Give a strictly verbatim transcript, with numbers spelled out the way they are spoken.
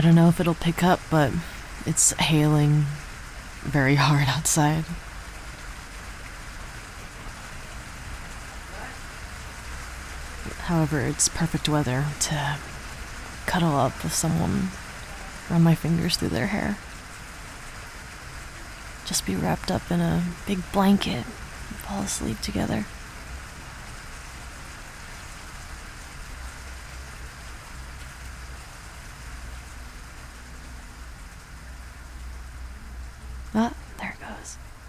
don't know if it'll pick up, but it's hailing very hard outside. However, it's perfect weather to cuddle up with someone, run my fingers through their hair. Just be wrapped up in a big blanket and fall asleep together. Ah, there it goes.